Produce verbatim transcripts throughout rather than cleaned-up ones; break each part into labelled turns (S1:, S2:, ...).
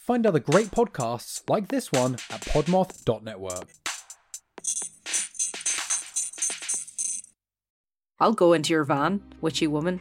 S1: Find other great podcasts like this one at podmoth dot network.
S2: I'll go into your van, witchy woman.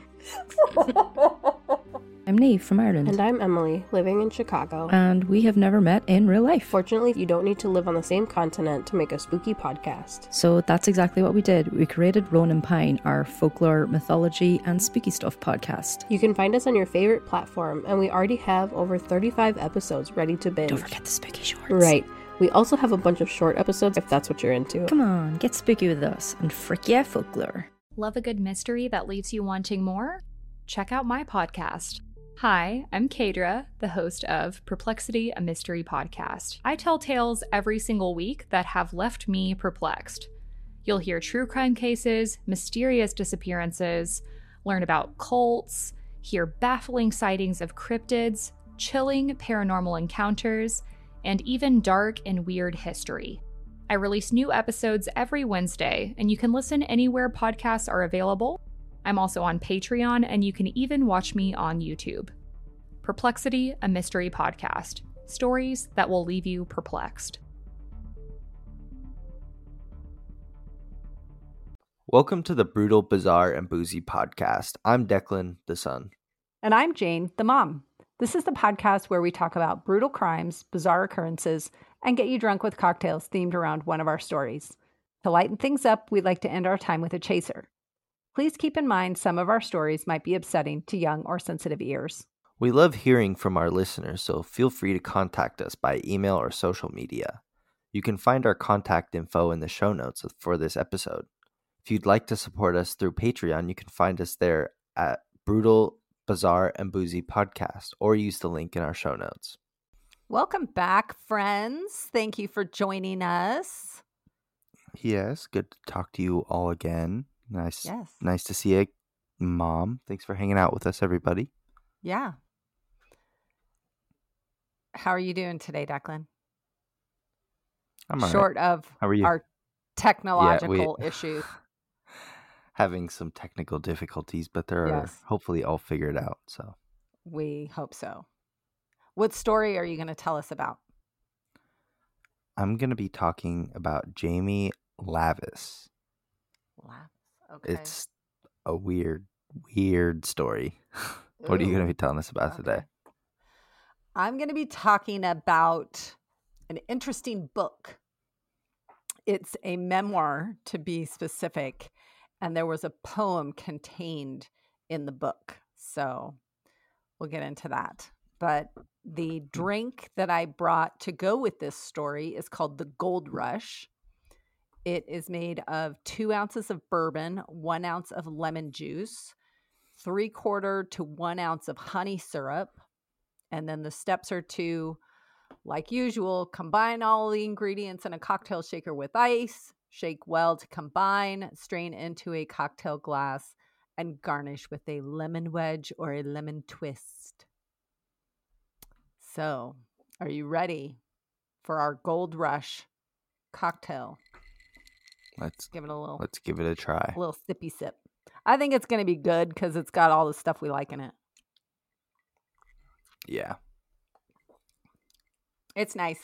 S3: I'm Neve from Ireland.
S4: And I'm Emily, living in Chicago.
S3: And we have never met in real life.
S4: Fortunately, you don't need to live on the same continent to make a spooky podcast.
S3: So that's exactly what we did. We created Ronan Pine, our folklore, mythology, and spooky stuff podcast.
S4: You can find us on your favorite platform, and we already have over thirty-five episodes ready to binge.
S3: Don't forget the spooky shorts.
S4: Right. We also have a bunch of short episodes if that's what you're into.
S3: Come on, get spooky with us and frick yeah folklore.
S5: Love a good mystery that leaves you wanting more? Check out my podcast. Hi, I'm Kadra, the host of Perplexity, a Mystery Podcast. I tell tales every single week that have left me perplexed. You'll hear true crime cases, mysterious disappearances, learn about cults, hear baffling sightings of cryptids, chilling paranormal encounters, and even dark and weird history. I release new episodes every Wednesday, and you can listen anywhere podcasts are available. I'm also on Patreon, and you can even watch me on YouTube. Perplexity, a Mystery Podcast. Stories that will leave you perplexed.
S6: Welcome to the Brutal, Bizarre, and Boozy Podcast. I'm Declan, the son.
S7: And I'm Jane, the mom. This is the podcast where we talk about brutal crimes, bizarre occurrences, and get you drunk with cocktails themed around one of our stories. To lighten things up, we'd like to end our time with a chaser. Please keep in mind some of our stories might be upsetting to young or sensitive ears.
S6: We love hearing from our listeners, so feel free to contact us by email or social media. You can find our contact info in the show notes for this episode. If you'd like to support us through Patreon, you can find us there at Brutal, Bizarre, and Boozy Podcast, or use the link in our show notes.
S7: Welcome back, friends. Thank you for joining us.
S6: Yes, good to talk to you all again. Nice.
S7: Yes.
S6: Nice to see you, Mom. Thanks for hanging out with us, everybody.
S7: Yeah. How are you doing today, Declan?
S6: I'm all
S7: Short
S6: right.
S7: of
S6: How are you?
S7: our technological
S6: Yeah, we-
S7: issues.
S6: Having some technical difficulties, but they're
S7: Yes.
S6: hopefully all figured out. So
S7: We hope so. What story are you going to tell us about?
S6: I'm going to be talking about Jamie Lavis.
S7: Laugh. Okay.
S6: It's a weird, weird story. What are you
S7: Ooh.
S6: going to be telling us about
S7: Okay.
S6: today?
S7: I'm going to be talking about an interesting book. It's a memoir, to be specific, and there was a poem contained in the book. So we'll get into that. But the drink that I brought to go with this story is called the Gold Rush. It is made of two ounces of bourbon, one ounce of lemon juice, three quarter to one ounce of honey syrup. And then the steps are to, like usual, combine all the ingredients in a cocktail shaker with ice, shake well to combine, strain into a cocktail glass, and garnish with a lemon wedge or a lemon twist. So, are you ready for our Gold Rush cocktail?
S6: Let's
S7: Give it a little,
S6: let's give it a try.
S7: a little sippy sip. I think it's going to be good because it's got all the stuff we like in it.
S6: Yeah.
S7: It's nice.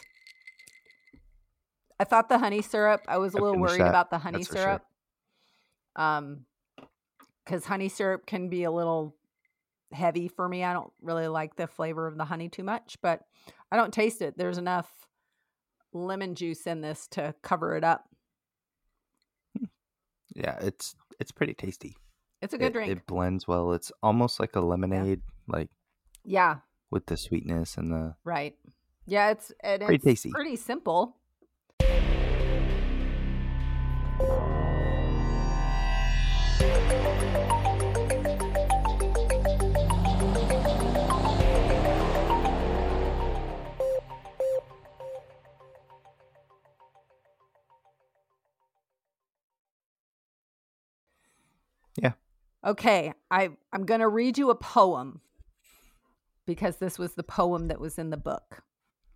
S7: I thought the honey syrup, I was a
S6: I
S7: little
S6: finished
S7: worried
S6: that,
S7: about the honey
S6: that's for
S7: syrup. Um, because honey syrup can be a little heavy for me. I don't really like the flavor of the honey too much, but I don't taste it. There's enough lemon juice in this to cover it up.
S6: Yeah, it's it's pretty tasty.
S7: It's a good
S6: it,
S7: drink.
S6: It blends well. It's almost like a lemonade, like
S7: Yeah,
S6: with the sweetness and the
S7: right. Yeah, it's and
S6: Pretty
S7: it's
S6: tasty.
S7: pretty simple.
S6: Yeah.
S7: Okay, I I'm going to read you a poem because this was the poem that was in the book.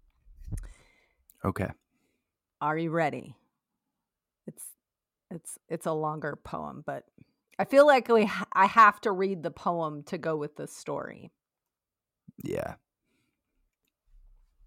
S6: Okay.
S7: Are you ready? It's it's it's a longer poem, but I feel like we ha- I have to read the poem to go with the story.
S6: Yeah.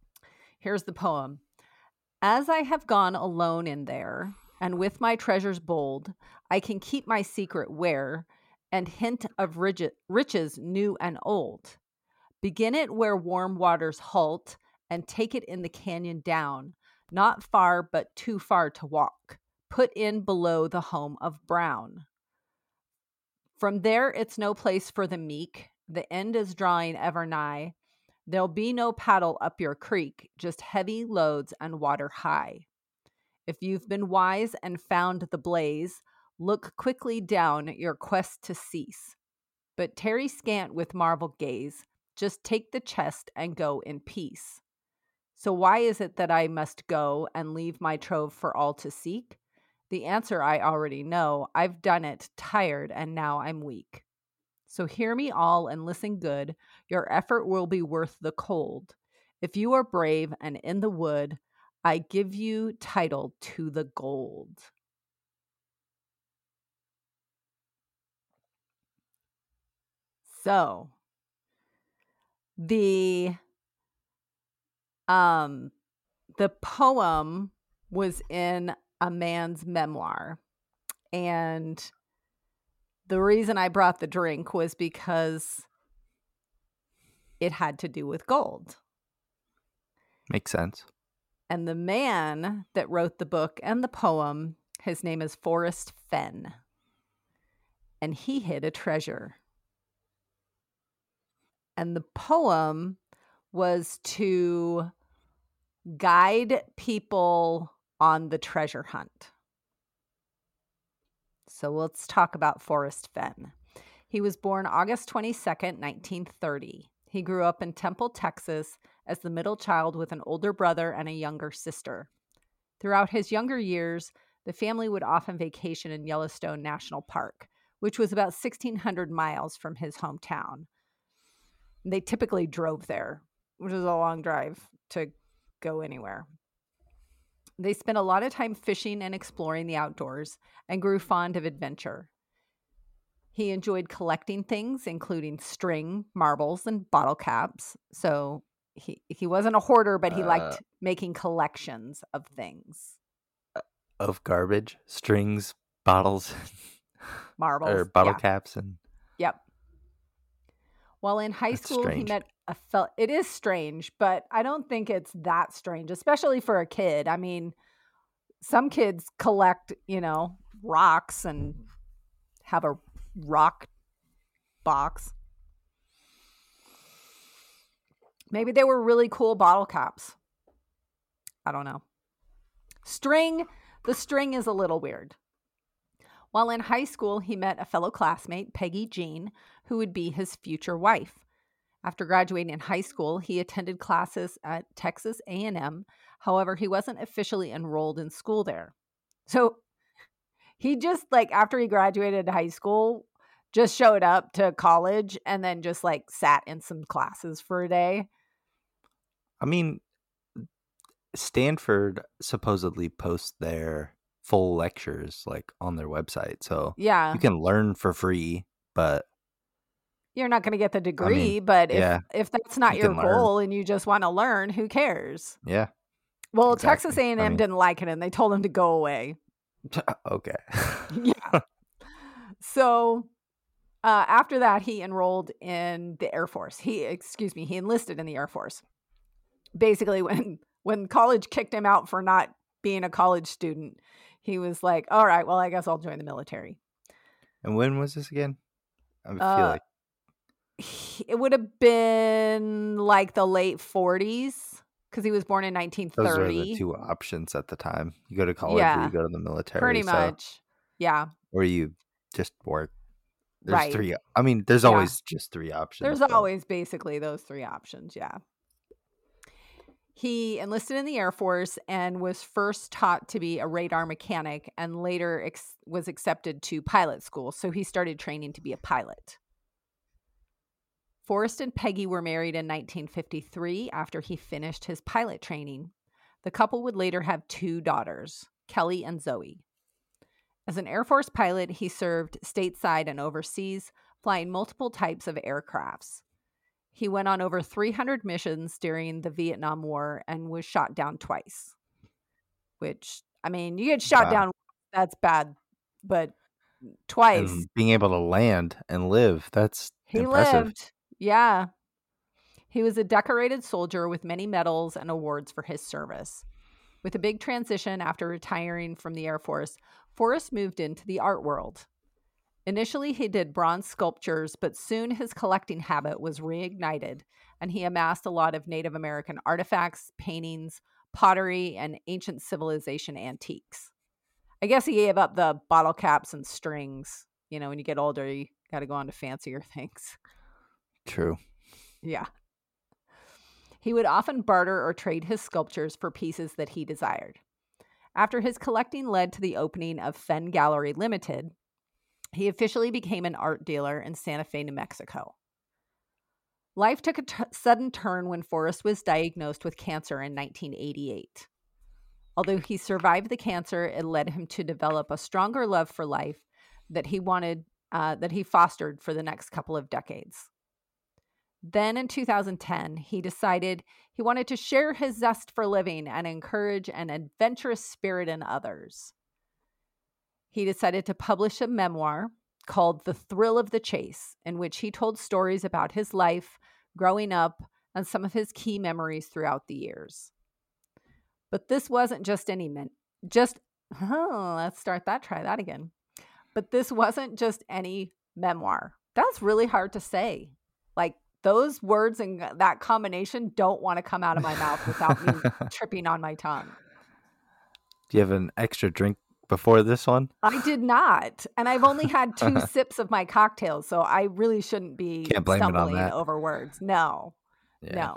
S7: Here's the poem. As I have gone alone in there, and with my treasures bold, I can keep my secret where, and hint of rig- riches new and old. Begin it where warm waters halt, and take it in the canyon down, not far but too far to walk, put in below the home of Brown. From there it's no place for the meek, the end is drawing ever nigh. There'll be no paddle up your creek, just heavy loads and water high. If you've been wise and found the blaze, look quickly down your quest to cease. But tarry scant with marvel gaze, just take the chest and go in peace. So why is it that I must go and leave my trove for all to seek? The answer I already know. I've done it, tired, and now I'm weak. So hear me all and listen good. Your effort will be worth the cold. If you are brave and in the wood, I give you title to the gold. So the um the poem was in a man's memoir, and the reason I brought the drink was because it had to do with gold.
S6: Makes sense.
S7: And the man that wrote the book and the poem, his name is Forrest Fenn. And he hid a treasure. And the poem was to guide people on the treasure hunt. So let's talk about Forrest Fenn. He was born August twenty-second, nineteen thirty. He grew up in Temple, Texas, as the middle child with an older brother and a younger sister. Throughout his younger years, the family would often vacation in Yellowstone National Park, which was about sixteen hundred miles from his hometown. They typically drove there, which is a long drive to go anywhere. They spent a lot of time fishing and exploring the outdoors and grew fond of adventure. He enjoyed collecting things, including string, marbles, and bottle caps. So he, he wasn't a hoarder, but he uh, liked making collections of things.
S6: Of garbage, strings, bottles,
S7: marbles,
S6: or bottle
S7: yeah.
S6: caps. and
S7: Yep. While in high
S6: That's
S7: school,
S6: strange.
S7: he met a fellow. It is strange, but I don't think it's that strange, especially for a kid. I mean, some kids collect, you know, rocks and have a rock box. Maybe they were really cool bottle caps. I don't know. String, the string is a little weird. While in high school, he met a fellow classmate, Peggy Jean, who would be his future wife. After graduating in high school, he attended classes at Texas A and M. However, he wasn't officially enrolled in school there. So he just, like, after he graduated high school, just showed up to college and then just, like, sat in some classes for a day.
S6: I mean, Stanford supposedly posts their full lectures, like, on their website. So
S7: yeah,
S6: you can learn for free, but
S7: you're not going to get the degree.
S6: I mean,
S7: but if,
S6: yeah,
S7: if that's not
S6: you
S7: your
S6: can
S7: goal and you just want to learn, who cares?
S6: Yeah.
S7: Well,
S6: exactly.
S7: Texas A and M
S6: I mean,
S7: didn't like it, and they told him to go away.
S6: Okay.
S7: Yeah. So uh, after that, he enrolled in the Air Force. He, excuse me, he enlisted in the Air Force. Basically, when when college kicked him out for not being a college student, he was like, all right, well, I guess I'll join the military.
S6: And when was this again? I feel
S7: Uh,
S6: like
S7: It would have been like the late forties because he was born in nineteen thirty.
S6: those were the two options at the time. You go to college or
S7: Yeah.
S6: you go to the military.
S7: Pretty
S6: so-
S7: much. Yeah.
S6: Or you just work. There's
S7: Right.
S6: three. I mean, there's
S7: Yeah.
S6: always just three options.
S7: There's
S6: but-
S7: always basically those three options. Yeah. He enlisted in the Air Force and was first taught to be a radar mechanic and later ex- was accepted to pilot school. So he started training to be a pilot. Forrest and Peggy were married in nineteen fifty-three after he finished his pilot training. The couple would later have two daughters, Kelly and Zoe. As an Air Force pilot, he served stateside and overseas, flying multiple types of aircrafts. He went on over three hundred missions during the Vietnam War and was shot down twice. Which, I mean, you get shot
S6: Wow.
S7: down, that's bad, but twice.
S6: And being able to land and live, that's
S7: He
S6: impressive.
S7: lived. Yeah. He was a decorated soldier with many medals and awards for his service. With a big transition after retiring from the Air Force, Forrest moved into the art world. Initially, he did bronze sculptures, but soon his collecting habit was reignited, and he amassed a lot of Native American artifacts, paintings, pottery, and ancient civilization antiques. I guess he gave up the bottle caps and strings. You know, when you get older, you got to go on to fancier things.
S6: True.
S7: Yeah. He would often barter or trade his sculptures for pieces that he desired. After his collecting led to the opening of Fenn Gallery Limited, he officially became an art dealer in Santa Fe, New Mexico. Life took a t- sudden turn when Forrest was diagnosed with cancer in nineteen eighty-eight. Although he survived the cancer, it led him to develop a stronger love for life that he wanted, uh, that he fostered for the next couple of decades. Then in two thousand ten, he decided he wanted to share his zest for living and encourage an adventurous spirit in others. He decided to publish a memoir called The Thrill of the Chase, in which he told stories about his life, growing up, and some of his key memories throughout the years. But this wasn't just any men- just oh, let's start that, try that again. But this wasn't just any memoir. That's really hard to say. Like, those words and that combination don't want to come out of my mouth without me tripping on my tongue.
S6: Do you have an extra drink before this one?
S7: I did not. And I've only had two sips of my cocktail, so I really shouldn't be
S6: Can't blame it on
S7: stumbling
S6: that.
S7: over words. No,
S6: Yeah.
S7: no.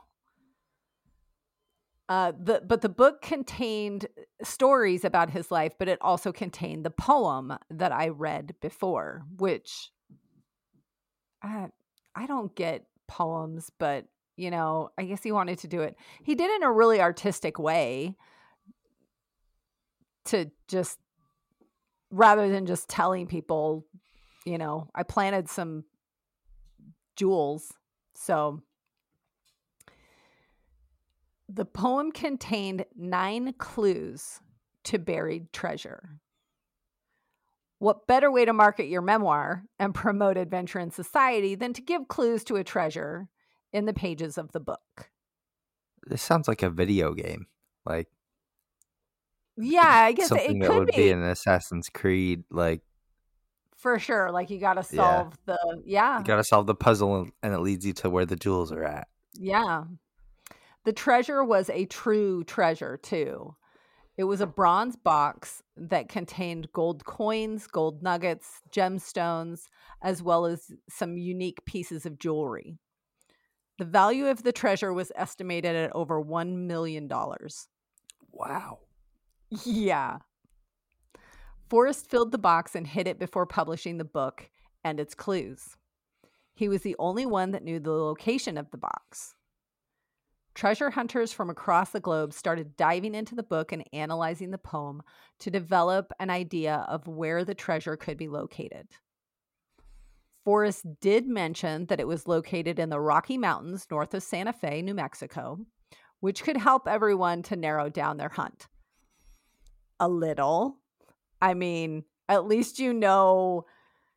S7: Uh, the but the book contained stories about his life, but it also contained the poem that I read before, which I, I don't get poems, but, you know, I guess he wanted to do it. He did it in a really artistic way to just, rather than just telling people, you know, I planted some jewels. So the poem contained nine clues to buried treasure. What better way to market your memoir and promote adventure in society than to give clues to a treasure in the pages of the book?
S6: This sounds like a video game. Like
S7: Yeah, I guess
S6: something
S7: it
S6: that
S7: could
S6: would
S7: be.
S6: be an Assassin's Creed. Like,
S7: For sure. Like, you got to
S6: Yeah.
S7: solve the, yeah,
S6: you got to solve the puzzle and- and it leads you to where the jewels are at.
S7: yeah. The treasure was a true treasure, too. It was a bronze box that contained gold coins, gold nuggets, gemstones, as well as some unique pieces of jewelry. The value of the treasure was estimated at over one million dollars.
S6: Wow.
S7: Yeah. Forrest filled the box and hid it before publishing the book and its clues. He was the only one that knew the location of the box. Treasure hunters from across the globe started diving into the book and analyzing the poem to develop an idea of where the treasure could be located. Forrest did mention that it was located in the Rocky Mountains north of Santa Fe, New Mexico, which could help everyone to narrow down their hunt. A little. I mean, at least you know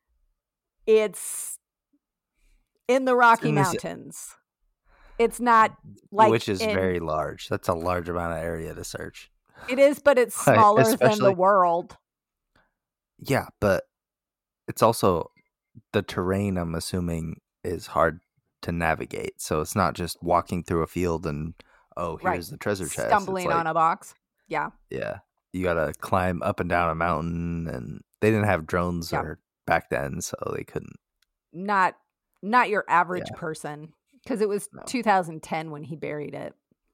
S7: it's in the Rocky
S6: in this-
S7: Mountains. It's not like
S6: Which is
S7: in-
S6: very large. That's a large amount of area to search.
S7: It is, but it's
S6: Right,
S7: smaller than the
S6: especially-
S7: world.
S6: Yeah, but it's also the terrain, I'm assuming, is hard to navigate. So it's not just walking through a field and, oh, here's
S7: Right.
S6: the treasure chest.
S7: Stumbling
S6: It's like,
S7: on a box. Yeah.
S6: yeah, you got to climb up and down a mountain. And they didn't have drones
S7: Yeah.
S6: or back then, so they couldn't.
S7: Not not your average
S6: Yeah.
S7: person, because it was
S6: No.
S7: two thousand ten when he buried it.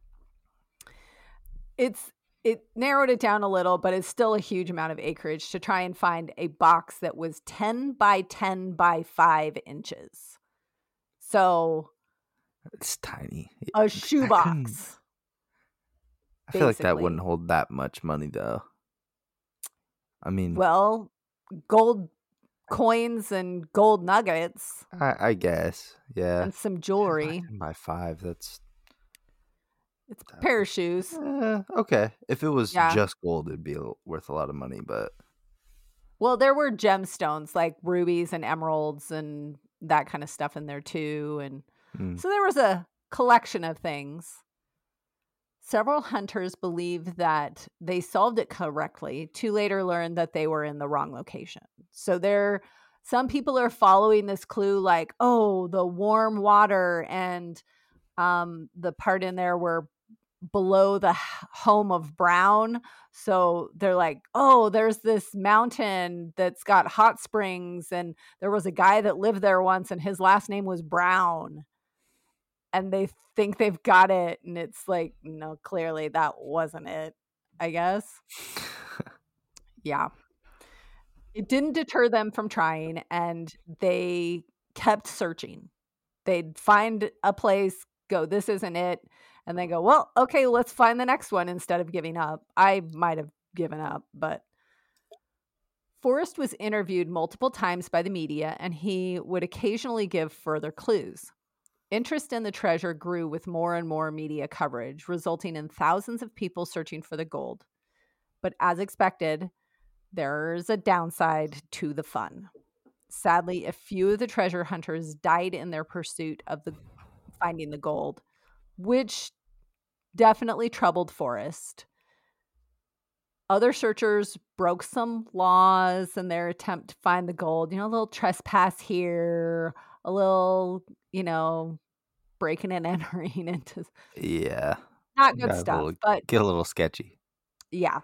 S7: It's it narrowed it down a little, but it's still a huge amount of acreage to try and find a box that was ten by ten by five inches. So
S6: It's tiny.
S7: a
S6: I
S7: shoebox.
S6: feel like that
S7: basically.
S6: wouldn't hold that much money, though. I mean,
S7: Well, gold coins and gold nuggets
S6: I, I guess. Yeah.
S7: and some
S6: Ten by,
S7: jewelry.
S6: ten by five. That's
S7: It's a
S6: that
S7: pair
S6: would-
S7: of shoes.
S6: eh, okay. If it was
S7: Yeah.
S6: just gold, it'd be a- worth a lot of money. But
S7: Well, there were gemstones like rubies and emeralds and that kind of stuff in there too. And
S6: mm,
S7: so there was a collection of things. Several hunters believed that they solved it correctly to later learn that they were in the wrong location. So there, some people are following this clue like, oh, the warm water and um, the part in there where below the h- home of Brown. So they're like, oh, there's this mountain that's got hot springs, and there was a guy that lived there once, and his last name was Brown. And they think they've got it, and it's like, no, clearly that wasn't it, I guess. Yeah. It didn't deter them from trying, and they kept searching. They'd find a place, go, this isn't it, and then go, well, okay, let's find the next one instead of giving up. I might have given up, but Forrest was interviewed multiple times by the media, and he would occasionally give further clues. Interest in the treasure grew with more and more media coverage, resulting in thousands of people searching for the gold. But as expected, there's a downside to the fun. Sadly, a few of the treasure hunters died in their pursuit of the finding the gold, which definitely troubled Forrest. Other searchers broke some laws in their attempt to find the gold. You know, a little trespass here, a little, you know, breaking and entering into
S6: yeah.
S7: not good
S6: Got a
S7: stuff.
S6: little-
S7: But
S6: Get a little sketchy.
S7: yeah.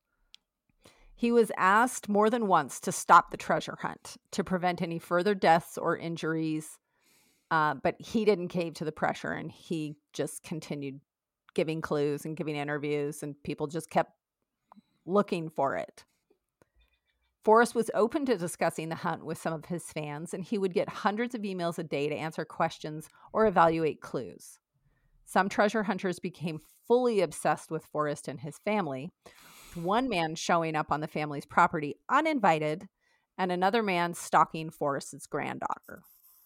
S7: He was asked more than once to stop the treasure hunt to prevent any further deaths or injuries. Uh, but he didn't cave to the pressure, and he just continued giving clues and giving interviews, and people just kept looking for it. Forrest was open to discussing the hunt with some of his fans, and he would get hundreds of emails a day to answer questions or evaluate clues. Some treasure hunters became fully obsessed with Forrest and his family, with one man showing up on the family's property uninvited, and another man stalking Forrest's granddaughter.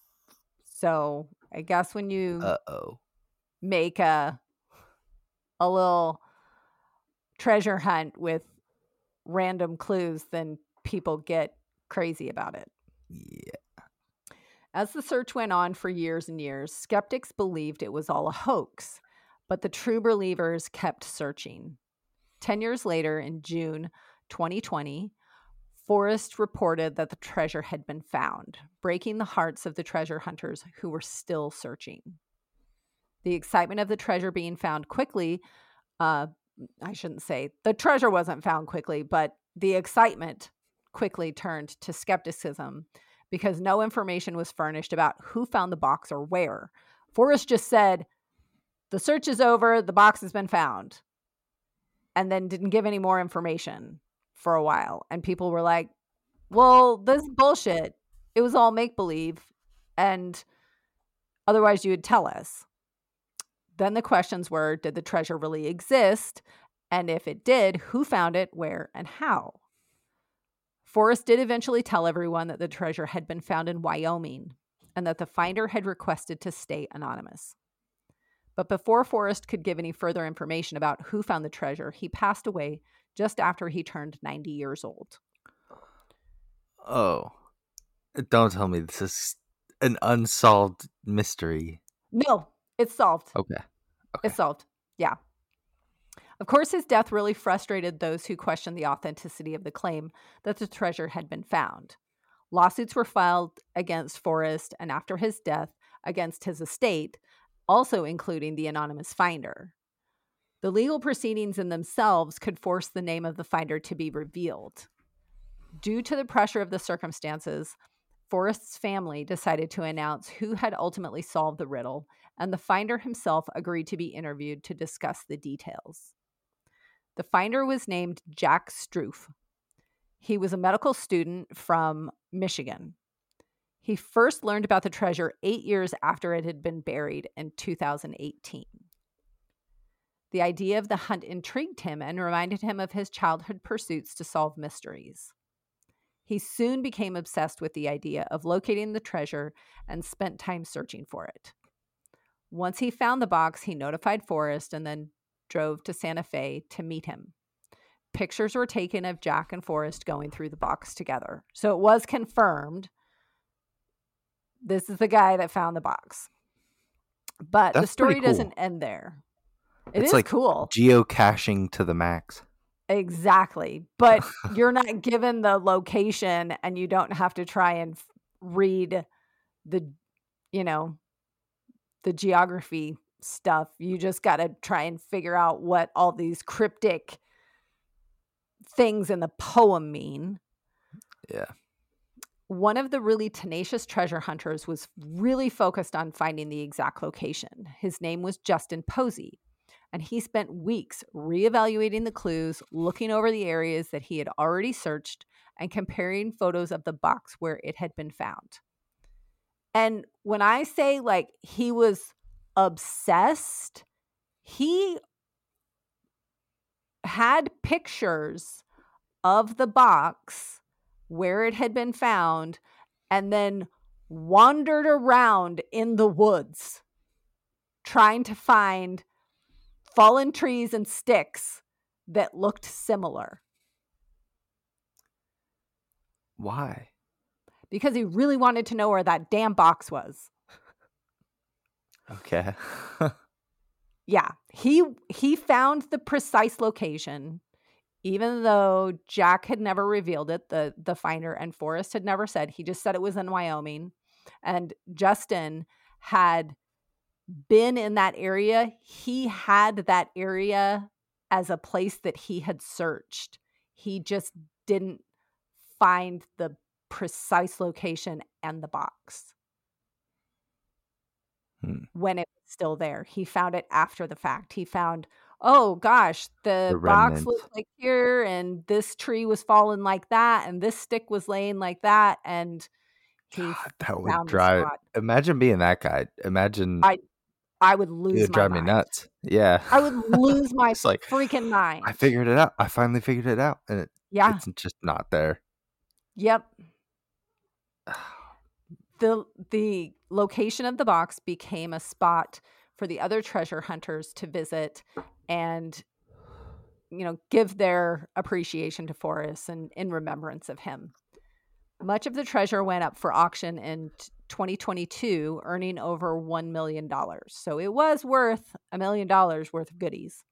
S7: So I guess when you
S6: Uh oh.
S7: make a a little treasure hunt with random clues, then people get crazy about it.
S6: Yeah.
S7: As the search went on for years and years, skeptics believed it was all a hoax, but the true believers kept searching. Ten years later, in June twenty twenty, Forrest reported that the treasure had been found, breaking the hearts of the treasure hunters who were still searching. The excitement of the treasure being found quickly, uh, I shouldn't say the treasure wasn't found quickly, but the excitement quickly turned to skepticism because no information was furnished about who found the box or where. Forrest just said, the search is over, the box has been found, and then didn't give any more information for a while. And people were like, well, this is bullshit. It was all make-believe, and otherwise you would tell us. Then the questions were, did the treasure really exist? And if it did, who found it, where, and how? Forrest did eventually tell everyone that the treasure had been found in Wyoming and that the finder had requested to stay anonymous. But before Forrest could give any further information about who found the treasure, he passed away just after he turned ninety years old.
S6: Oh. Don't tell me this is an unsolved mystery.
S7: No, it's solved.
S6: Okay. Okay.
S7: It's solved. Yeah. Of course, his death really frustrated those who questioned the authenticity of the claim that the treasure had been found. Lawsuits were filed against Forrest and after his death against his estate, also including the anonymous finder. The legal proceedings in themselves could force the name of the finder to be revealed. Due to the pressure of the circumstances, Forrest's family decided to announce who had ultimately solved the riddle, and the finder himself agreed to be interviewed to discuss the details. The finder was named Jack Struve. He was a medical student from Michigan. He first learned about the treasure eight years after it had been buried in two thousand eighteen. The idea of the hunt intrigued him and reminded him of his childhood pursuits to solve mysteries. He soon became obsessed with the idea of locating the treasure and spent time searching for it. Once he found the box, he notified Forrest and then drove to Santa Fe to meet him. Pictures were taken of Jack and Forrest going through the box together. So it was confirmed this is the guy that found the box. But
S6: That's
S7: the story
S6: pretty cool.
S7: doesn't end there. It
S6: It's
S7: is
S6: like
S7: cool.
S6: geocaching to the max.
S7: Exactly. But you're not given the location and you don't have to try and f- read the, you know, the geography stuff. You just got to try and figure out what all these cryptic things in the poem mean.
S6: Yeah.
S7: One of the really tenacious treasure hunters was really focused on finding the exact location. His name was Justin Posey, and he spent weeks reevaluating the clues, looking over the areas that he had already searched, and comparing photos of the box where it had been found. And when I say like he was obsessed, he had pictures of the box where it had been found and then wandered around in the woods trying to find fallen trees and sticks that looked similar.
S6: Why?
S7: Because he really wanted to know where that damn box was.
S6: Okay.
S7: Yeah, he he found the precise location, even though Jack had never revealed it. The the finder and Forrest had never said. He just said it was in Wyoming, and Justin had been in that area. He had that area as a place that he had searched. He just didn't find the precise location and the box
S6: Hmm.
S7: when it was still there. He found it after the fact. He found, oh gosh, the,
S6: The
S7: box
S6: remnants.
S7: looked like here, and this tree was fallen like that, and this stick was laying like that, and he
S6: God, that would
S7: found the
S6: drive.
S7: spot.
S6: Imagine being that guy. Imagine
S7: I I would
S6: it
S7: lose
S6: would
S7: my
S6: drive me
S7: mind.
S6: nuts. Yeah.
S7: I would lose my
S6: It's like,
S7: freaking mind.
S6: I figured it out. I finally figured it out, and it,
S7: Yeah.
S6: it's just not there.
S7: Yep. The the location of the box became a spot for the other treasure hunters to visit and, you know, give their appreciation to Forrest and in remembrance of him. Much of the treasure went up for auction in twenty twenty-two, earning over one million dollars. So it was worth a million dollars worth of goodies.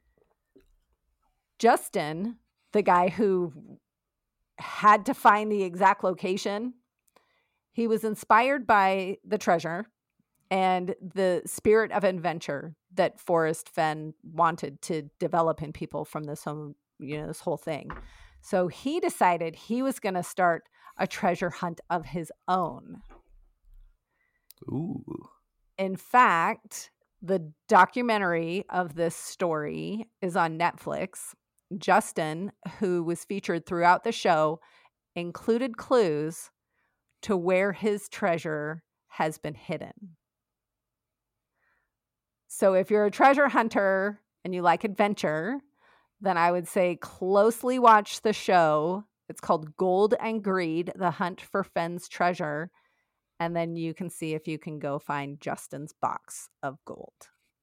S7: Justin, the guy who had to find the exact location, he was inspired by the treasure and the spirit of adventure that Forrest Fenn wanted to develop in people from this whole, you know, this whole thing. So he decided he was going to start a treasure hunt of his own.
S6: Ooh.
S7: In fact, the documentary of this story is on Netflix. Justin, who was featured throughout the show, included clues to where his treasure has been hidden. So if you're a treasure hunter and you like adventure, then I would say closely watch the show. It's called Gold and Greed, The Hunt for Fenn's Treasure. And then you can see if you can go find Justin's box of gold.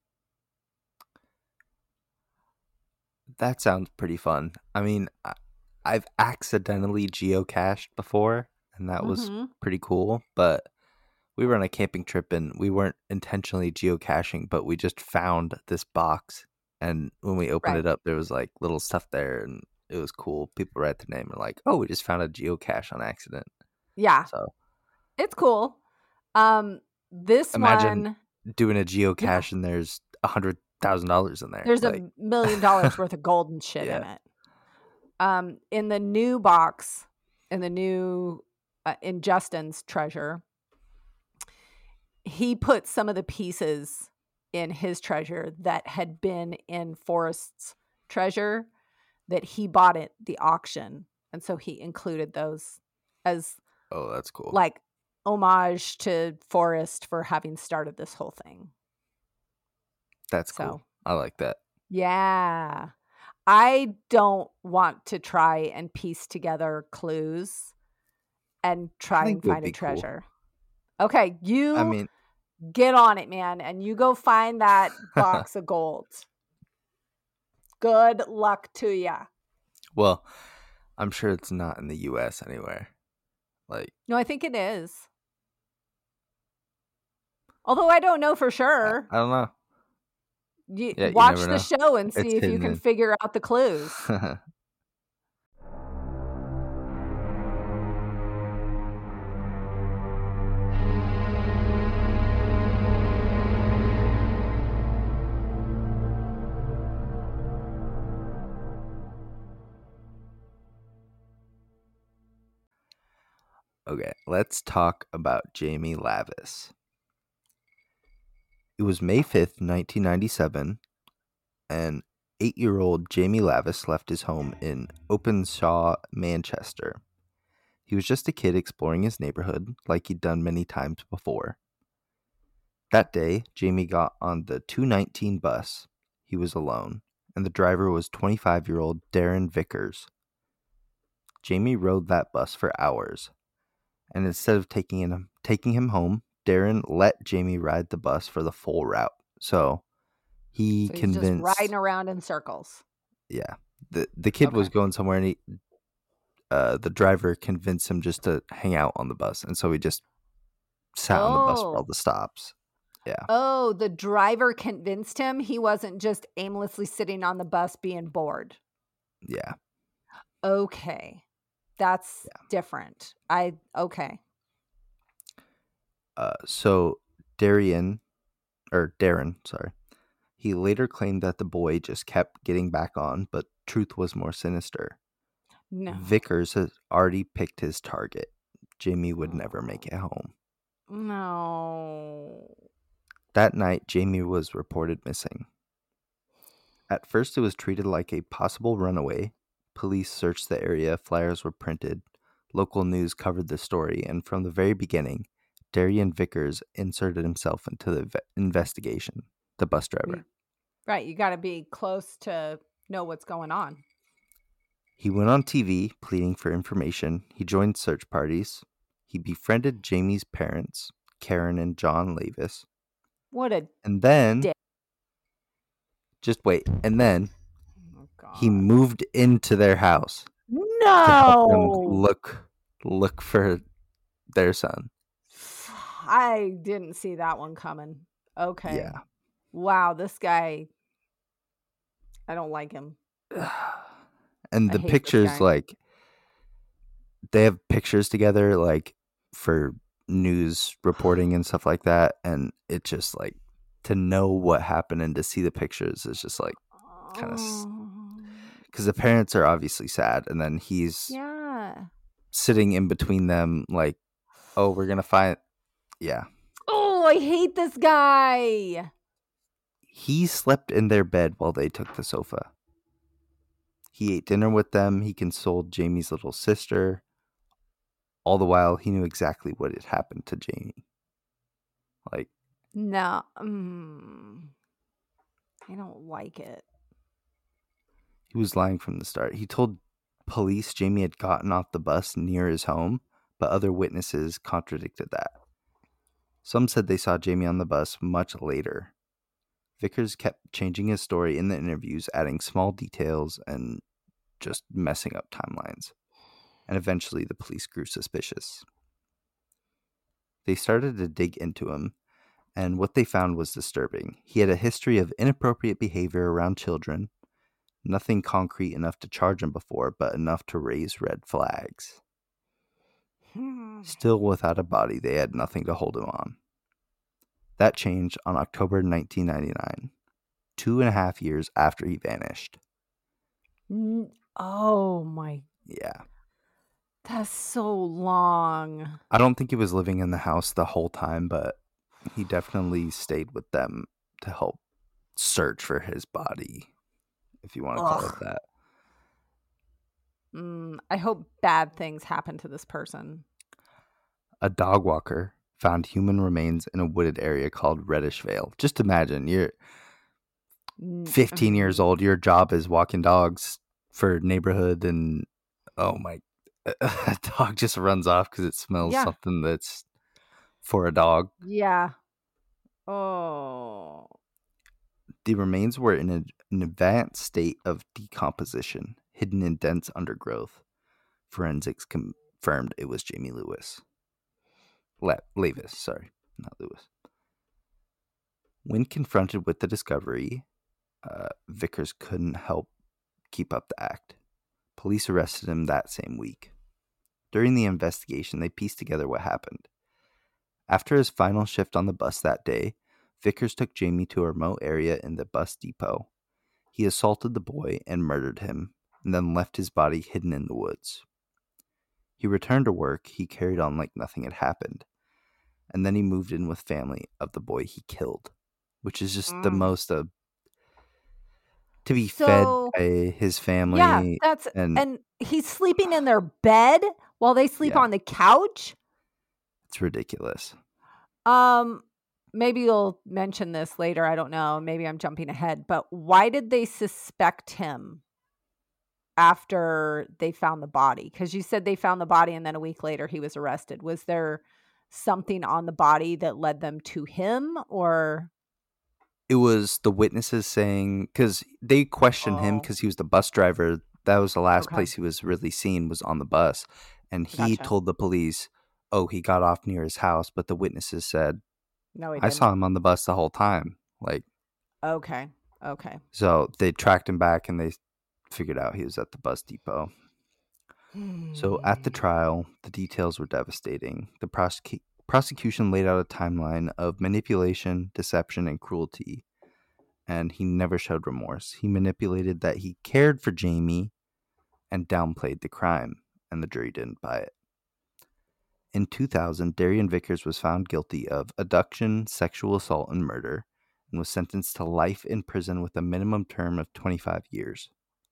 S6: That sounds pretty fun. I mean, I- I've accidentally geocached before, and that was
S7: Mhm.
S6: pretty cool. But we were on a camping trip, and we weren't intentionally geocaching, but we just found this box. And when we opened
S7: Right.
S6: it up, there was like little stuff there, and it was cool. People read the name and like, "Oh, we just found a geocache on accident."
S7: Yeah,
S6: So
S7: it's cool. Um, this
S6: Imagine
S7: one,
S6: doing a geocache, and there's a hundred thousand dollars in there.
S7: there's
S6: like,
S7: a million dollars worth of gold and shit in
S6: Yeah.
S7: it. Um, in the new box, in the new, uh, in Justin's treasure, he put some of the pieces in his treasure that had been in Forrest's treasure that he bought at the auction. And so he included those as
S6: oh, that's cool.
S7: like homage to Forrest for having started this whole thing.
S6: That's
S7: so-
S6: cool. I like that.
S7: Yeah. I don't want to try and piece together clues and try
S6: think
S7: and
S6: it would
S7: find a
S6: be cool.
S7: treasure. Okay, you
S6: I mean,
S7: get on it, man, and you go find that box of gold. Good luck to ya.
S6: well, I'm sure it's not in the U S anywhere. Like,
S7: No, I think it is. Although I don't know for
S6: I,
S7: sure.
S6: I don't know.
S7: You
S6: Yeah, you
S7: watch
S6: never
S7: the
S6: know.
S7: show and see
S6: It's
S7: if you
S6: hidden
S7: can
S6: in.
S7: figure out the clues.
S6: Okay, let's talk about Jamie Lavis. It was May fifth, nineteen ninety-seven, and eight-year-old Jamie Lavis left his home in Openshaw, Manchester. He was just a kid exploring his neighborhood like he'd done many times before. That day, Jamie got on the two nineteen bus. He was alone, and the driver was twenty-five-year-old Darren Vickers. Jamie rode that bus for hours, and instead of taking him, taking him home, Darren let Jamie ride the bus for the full route. So he
S7: So he's
S6: convinced,
S7: just riding around in circles.
S6: yeah, the the kid was
S7: Okay.
S6: going somewhere, and he, uh, the driver convinced him just to hang out on the bus, and so he just sat on the bus for all
S7: Oh.
S6: the stops. Yeah,
S7: Oh, the driver convinced him he wasn't just aimlessly sitting on the bus being bored.
S6: yeah.
S7: Okay. That's different. I okay.
S6: Uh, so Darian, or Darren, sorry, he later claimed that the boy just kept getting back on, but truth was more sinister.
S7: No.
S6: Vickers had already picked his target. Jamie would never make it home.
S7: No.
S6: That night, Jamie was reported missing. At first, it was treated like a possible runaway. Police searched the area, flyers were printed, local news covered the story, and from the very beginning, Darian Vickers inserted himself into the ve- investigation, the bus driver.
S7: Right, you got to be close to know what's going on.
S6: He went on T V pleading for information. He joined search parties. He befriended Jamie's parents, Karen and John Lavis.
S7: What a
S6: And then,
S7: dick.
S6: just wait, and then
S7: Oh God.
S6: he moved into their house to help them
S7: No.
S6: look look for their son.
S7: I didn't see that one coming. Okay.
S6: Yeah.
S7: Wow, this guy, I don't like him.
S6: And
S7: I
S6: the
S7: hate this
S6: pictures,
S7: guy.
S6: like, they have pictures together, like, for news reporting and stuff like that. And it just, like, to know what happened and to see the pictures is just, like, kind of,
S7: Oh.
S6: because the parents are obviously sad. And then he's
S7: Yeah.
S6: sitting in between them, like, oh, we're going to find, yeah.
S7: Oh, I hate this guy.
S6: He slept in their bed while they took the sofa. He ate dinner with them. He consoled Jamie's little sister. All the while, he knew exactly what had happened to Jamie. Like,
S7: No. Mm, I don't like it.
S6: he was lying from the start. He told police Jamie had gotten off the bus near his home, but other witnesses contradicted that. Some said they saw Jamie on the bus much later. Vickers kept changing his story in the interviews, adding small details and just messing up timelines. And eventually the police grew suspicious. They started to dig into him, and what they found was disturbing. He had a history of inappropriate behavior around children, nothing concrete enough to charge him before, but enough to raise red flags. Still without a body, they had nothing to hold him on. That changed on October nineteen ninety-nine, two and a half years after he vanished.
S7: N- Oh my,
S6: Yeah.
S7: that's so long.
S6: I don't think he was living in the house the whole time, but he definitely stayed with them to help search for his body, if you want to call
S7: Ugh.
S6: it that.
S7: Mm, I hope bad things happen to this person.
S6: A dog walker found human remains in a wooded area called Reddish Vale. Just imagine, you're
S7: N-
S6: fifteen years
S7: mm,
S6: old, your job is walking dogs for neighborhood, and oh my, a dog just runs off because it smells
S7: Yeah.
S6: something that's for a dog.
S7: Yeah. Oh.
S6: The remains were in a, an advanced state of decomposition, hidden in dense undergrowth. Forensics confirmed it was Jamie Lewis. Le- Levis, sorry, not Lewis. When confronted with the discovery, uh, Vickers couldn't help keep up the act. Police arrested him that same week. During the investigation, they pieced together what happened. After his final shift on the bus that day, Vickers took Jamie to a remote area in the bus depot. He assaulted the boy and murdered him, and then left his body hidden in the woods. He returned to work. He carried on like nothing had happened. And then he moved in with family of the boy he killed, which is just mm. the most uh, to be so, fed by his family.
S7: Yeah, that's and, and he's sleeping in their bed while they sleep yeah. on the couch.
S6: It's ridiculous.
S7: Um, maybe you'll mention this later. I don't know. Maybe I'm jumping ahead. But why did they suspect him after they found the body? Because you said they found the body and then a week later he was arrested. Was there something on the body that led them to him, or?
S6: It was the witnesses saying, because they questioned oh. him because he was the bus driver. That was the last okay. place he was really seen, was on the bus. And he gotcha. told the police, oh, he got off near his house. But the witnesses said,
S7: no, he
S6: I
S7: didn't. saw him
S6: on the bus the whole time. Like,
S7: okay. Okay.
S6: So they tracked him back and they figured out he was at the bus depot. Hmm. So at the trial, the details were devastating. The prosec- prosecution laid out a timeline of manipulation, deception, and cruelty. And he never showed remorse. He manipulated that he cared for Jamie and downplayed the crime, and the jury didn't buy it. In two thousand, Darian Vickers was found guilty of abduction, sexual assault, and murder, and was sentenced to life in prison with a minimum term of twenty-five years.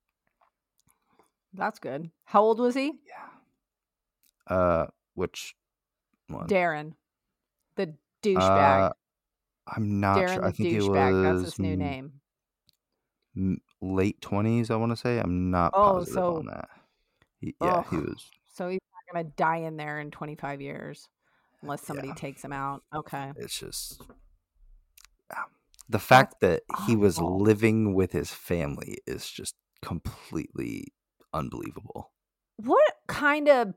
S7: That's good. How old was he?
S6: Yeah. Uh, which one?
S7: Darren, the douchebag.
S6: Uh, I'm not
S7: Darren
S6: sure.
S7: the
S6: I think it
S7: douchebag.
S6: was
S7: That's his new name.
S6: m- late twenties, I want to say. I'm not
S7: Oh,
S6: positive
S7: so-
S6: on that. He, yeah, he
S7: Ugh.
S6: was.
S7: So he's not going to die in there in twenty-five years unless somebody
S6: Yeah.
S7: takes him out. Okay.
S6: It's just yeah. the fact that he was
S7: awful.
S6: living with his family is just completely unbelievable.
S7: What kind of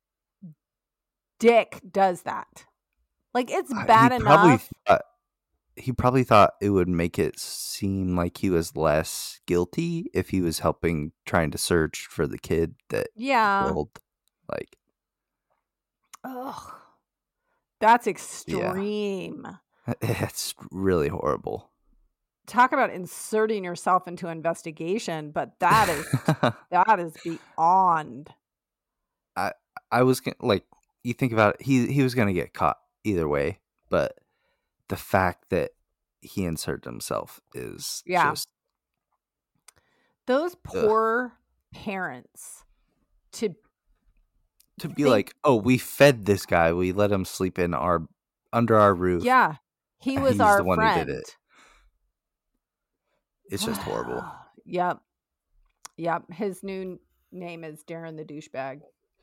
S7: dick does that? Like, it's
S6: Uh,
S7: bad
S6: he probably
S7: enough.
S6: thought, he probably thought it would make it seem like he was less guilty if he was helping, trying to search for the kid that
S7: Yeah.
S6: killed. Like,
S7: Ugh. That's extreme.
S6: it's really horrible.
S7: Talk about inserting yourself into investigation, but that is that is beyond.
S6: I was gonna, like, you think about it, he he was gonna get caught either way, but the fact that he inserted himself is
S7: Yeah.
S6: just
S7: Those poor parents to
S6: to be
S7: think-
S6: like, oh, we fed this guy, we let him sleep in our under our roof.
S7: yeah, he was
S6: He's
S7: our
S6: the one who
S7: friend.
S6: did it. It's just horrible.
S7: Yep. Yep. His new name is Darren the douchebag.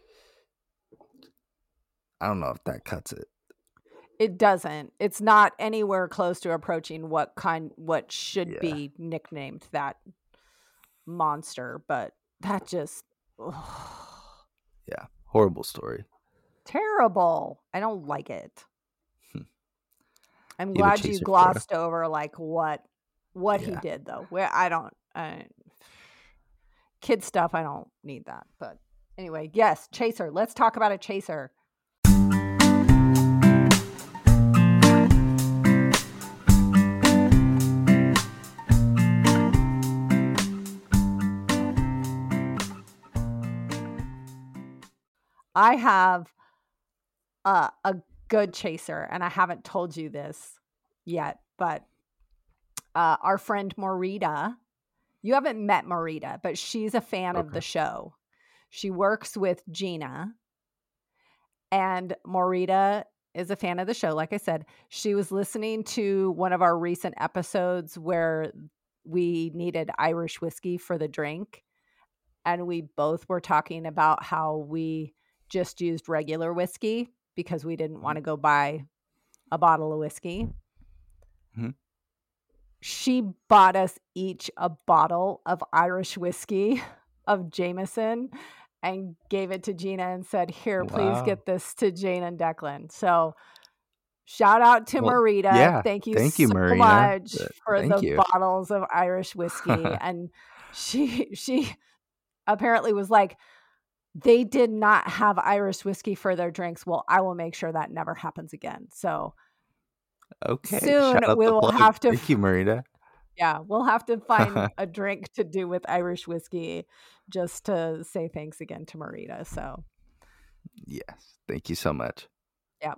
S6: I don't know if that cuts it.
S7: It doesn't. It's not anywhere close to approaching what kind what should
S6: Yeah.
S7: be nicknamed that monster, but that just ugh,
S6: Yeah, horrible story.
S7: terrible. I don't like it.
S6: Hmm.
S7: I'm
S6: You have a
S7: glad you
S6: chaser for
S7: glossed over like what what he
S6: Yeah.
S7: did though. Where I don't I, kid stuff, I don't need that. But anyway, yes, chaser. Let's talk about a chaser. I have a, a good chaser, and I haven't told you this yet, but uh, our friend Morita, you haven't met Morita, but she's a fan of
S6: Okay.
S7: the show. She works with Gina, and Morita is a fan of the show. Like I said, she was listening to one of our recent episodes where we needed Irish whiskey for the drink. and we both were talking about how we just used regular whiskey because we didn't want to go buy a bottle of whiskey.
S6: Mhm.
S7: She bought us each a bottle of Irish whiskey of Jameson and gave it to Gina and said, here, please
S6: Wow.
S7: get this to Jane and Declan. So shout out to
S6: Well,
S7: Marita.
S6: yeah.
S7: Thank you
S6: Thank you,
S7: so
S6: Marita.
S7: much
S6: Uh,
S7: for
S6: thank
S7: the
S6: you.
S7: bottles of Irish whiskey. And she she apparently was like, they did not have Irish whiskey for their drinks. Well, I will make sure that never happens again. So
S6: Okay.
S7: soon
S6: Shout out
S7: we
S6: the
S7: will
S6: plug.
S7: have to
S6: Thank you, Marita.
S7: yeah, we'll have to find a drink to do with Irish whiskey just to say thanks again to Marita. So
S6: Yes. Thank you so much.
S7: yeah.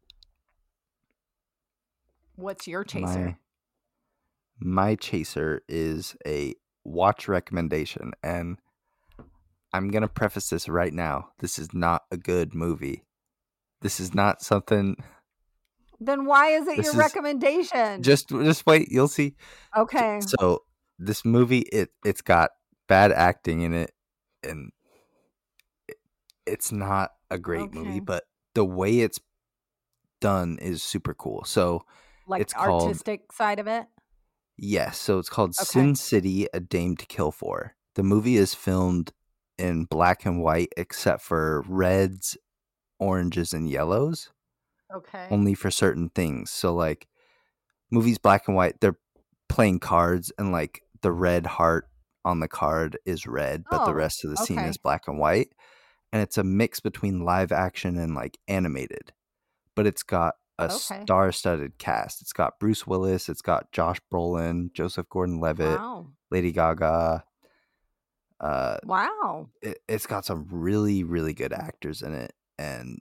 S7: What's your chaser?
S6: My, my chaser is a watch recommendation, and I'm going to preface this right now. This is not a good movie. This is not something.
S7: Then why is it
S6: This
S7: your
S6: is-
S7: recommendation?
S6: Just just wait, you'll see.
S7: okay.
S6: So this movie, it it's got bad acting in it, and it, it's not a great
S7: Okay.
S6: movie, but the way it's done is super cool. So
S7: Like
S6: it's called-
S7: artistic side of it?
S6: yes, so it's called
S7: Okay.
S6: Sin City: A Dame to Kill For. The movie is filmed in black and white except for reds, oranges, and yellows.
S7: Okay.
S6: Only for certain things. So like movies black and white, they're playing cards and like the red heart on the card is red, but the
S7: Oh,
S6: rest of the scene
S7: okay.
S6: is black and white. And it's a mix between live action and like animated. But it's got a
S7: Okay.
S6: star-studded cast. It's got Bruce Willis, it's got Josh Brolin, Joseph Gordon-Levitt,
S7: Wow.
S6: Lady Gaga. Uh
S7: Wow.
S6: it, it's got some really, really good actors in it. And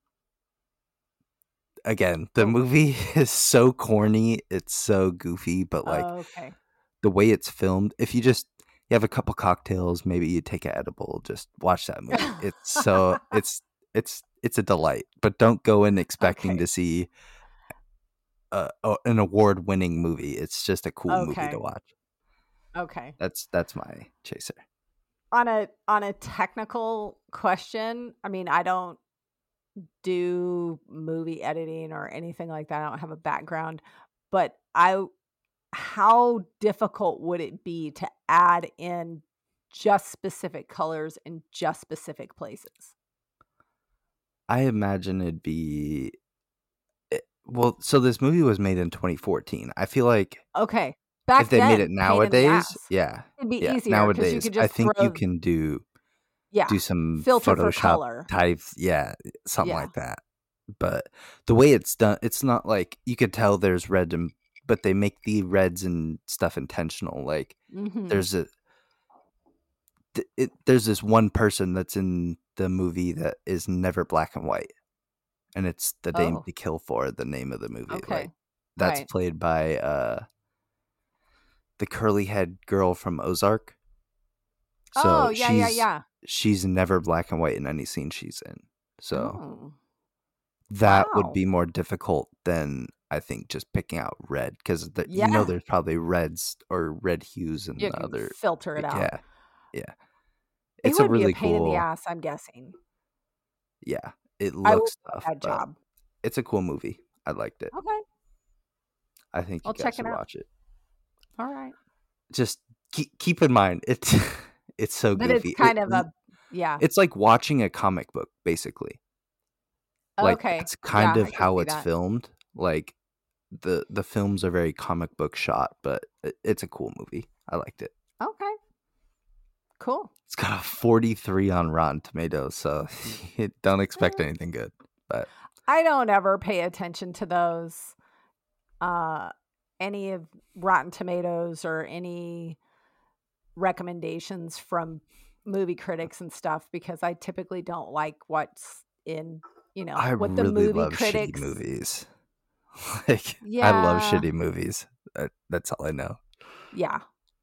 S6: again, the movie is so corny, it's so goofy, but like
S7: Oh, okay.
S6: the way it's filmed, if you just you have a couple cocktails, maybe you take an edible, just watch that movie. It's so it's it's it's a delight, but don't go in expecting
S7: Okay.
S6: to see uh, a, an award-winning movie. It's just a cool movie
S7: Okay.
S6: to watch.
S7: Okay.
S6: That's that's my chaser.
S7: On a on a technical question, I mean, I don't do movie editing or anything like that. I don't have a background, but I how difficult would it be to add in just specific colors in just specific places?
S6: I imagine it'd be it, well. So this movie was made in twenty fourteen. I feel like
S7: Okay. Back
S6: if they
S7: then,
S6: made it
S7: pain in the
S6: nowadays,
S7: ass.
S6: yeah,
S7: It'd be
S6: yeah,
S7: easier because you
S6: nowadays,
S7: could
S6: I
S7: just
S6: think
S7: throw,
S6: you can do
S7: yeah,
S6: do some
S7: filter for
S6: Photoshop
S7: color.
S6: type, yeah, something
S7: Yeah.
S6: like that. But the way it's done, it's not like you could tell there's red, and but they make the reds and stuff intentional. Like
S7: Mhm.
S6: there's a th- it, there's this one person that's in the movie that is never black and white, and it's the Dame
S7: Oh.
S6: to Kill For, the name of the movie.
S7: Okay.
S6: Like that's
S7: Right.
S6: played by uh the curly head girl from Ozark. So
S7: Oh, yeah, yeah,
S6: she's
S7: yeah.
S6: she's never black and white in any scene she's in. So
S7: Oh.
S6: that
S7: Wow.
S6: would be more difficult than I think just picking out red, because the, you know
S7: Yeah.
S6: there's probably reds or red hues in
S7: You
S6: the
S7: can
S6: other.
S7: filter it out.
S6: Yeah, yeah.
S7: It
S6: It's a
S7: would
S6: really
S7: be a pain in
S6: cool.
S7: the ass, I'm guessing.
S6: Yeah, it
S7: I would
S6: looks
S7: do
S6: tough,
S7: that
S6: but
S7: job.
S6: it's a cool movie. I liked it.
S7: Okay.
S6: I think you
S7: I'll
S6: guys
S7: check
S6: should
S7: it out.
S6: watch it.
S7: All right.
S6: Just keep keep in mind it's it's so
S7: But
S6: goofy.
S7: it's kind
S6: It-
S7: of a yeah.
S6: it's like watching a comic book, basically. Like
S7: Okay.
S6: that's kind
S7: Yeah,
S6: of
S7: I can
S6: how
S7: see
S6: it's
S7: that.
S6: filmed. Like the the films are very comic book shot, but it, it's a cool movie. I liked it.
S7: Okay. Cool.
S6: It's got a forty-three on Rotten Tomatoes, so don't expect anything good. But
S7: I don't ever pay attention to those uh any of Rotten Tomatoes or any recommendations from movie critics and stuff because I typically don't like what's in, you know,
S6: I
S7: what the
S6: really
S7: movie
S6: love
S7: critics
S6: shitty movies. Like I
S7: Yeah.
S6: love shitty movies. That, that's all I know.
S7: Yeah.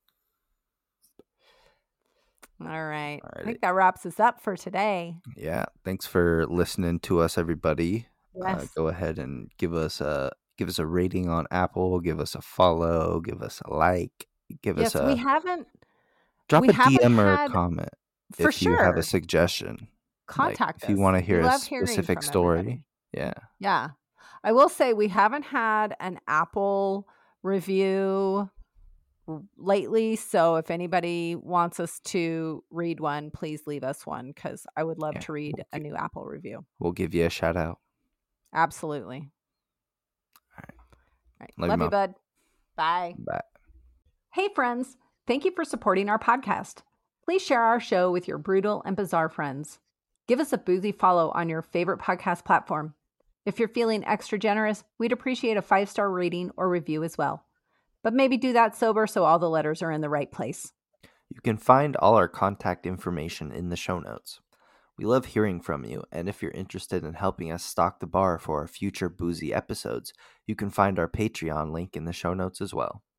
S7: All right. I
S6: Alrighty.
S7: think that wraps us up for today.
S6: Yeah. Thanks for listening to us, everybody. Uh,
S7: Yes.
S6: go ahead and give us a give us a rating on Apple. Give us a follow. Give us a like. Give
S7: Yes,
S6: us a
S7: we haven't
S6: drop
S7: we
S6: a
S7: haven't
S6: D M or a
S7: had-
S6: comment.
S7: For
S6: if you have
S7: sure.
S6: a suggestion.
S7: Contact
S6: like,
S7: us.
S6: If you want to hear
S7: We
S6: a
S7: love hearing
S6: specific
S7: from
S6: story.
S7: everybody.
S6: Yeah.
S7: Yeah. I will say we haven't had an Apple review lately, so if anybody wants us to read one, please leave us one because I would love
S6: Yeah,
S7: to read
S6: we'll
S7: a
S6: gi-
S7: new Apple review.
S6: We'll give you a shout out.
S7: Absolutely.
S6: All right.
S7: All right.
S6: Love you,
S7: Love you,
S6: Mom.
S7: bud. Bye.
S6: Bye.
S7: Hey, friends. Thank you for supporting our podcast. Please share our show with your brutal and bizarre friends. Give us a boozy follow on your favorite podcast platform. If you're feeling extra generous, we'd appreciate a five-star rating or review as well. But maybe do that sober so all the letters are in the right place.
S6: You can find all our contact information in the show notes. We love hearing from you, and if you're interested in helping us stock the bar for our future boozy episodes, you can find our Patreon link in the show notes as well.